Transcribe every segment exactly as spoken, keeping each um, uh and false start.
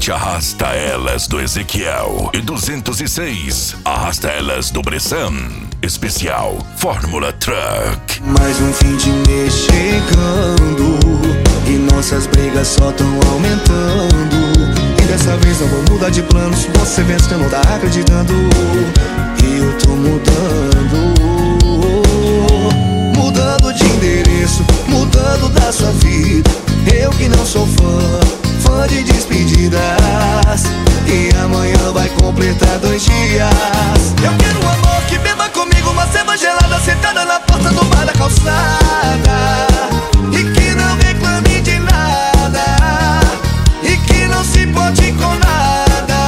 Porsche Arrasta Elas do Ezequiel e duzentos e seis Arrasta Elas do Bressan. Especial Fórmula Truck. Mais um fim de mês chegando e nossas brigas só tão aumentando. E dessa vez não vou mudar de planos. Você vê que eu não tá acreditando. E eu tô mudando, mudando de endereço, mudando da sua vida. Eu que não sou fã, fã de despedidas. E amanhã vai completar dois dias. Eu quero um amor que beba comigo uma cerveja gelada, sentada na porta do bar da calçada. E que não reclame de nada, e que não se pode com nada.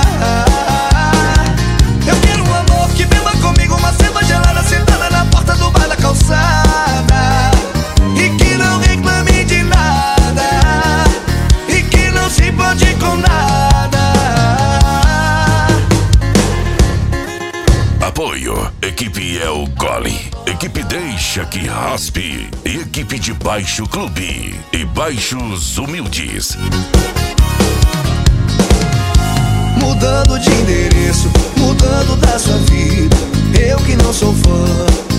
Eu quero um amor que beba comigo uma cerveja gelada, sentada na porta do bar da calçada. E que não reclame de nada, e que não se pode com nada. Apoio: Equipe El Gole, Equipe Deixa que Raspe e Equipe de Baixo Clube e Baixos Humildes. Mudando de endereço, mudando da sua vida. Eu que não sou fã,